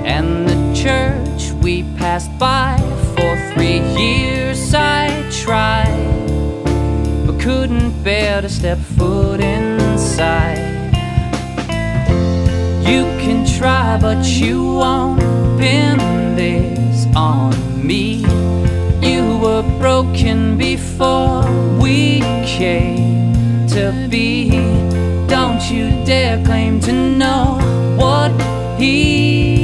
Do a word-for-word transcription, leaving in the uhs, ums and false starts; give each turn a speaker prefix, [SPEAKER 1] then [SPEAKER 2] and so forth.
[SPEAKER 1] and the church we passed by. For three years I tried, but couldn't bear to step foot inside. You can try, but you won't pin this on me. You were broken before we came to be. Don't you dare claim to know what he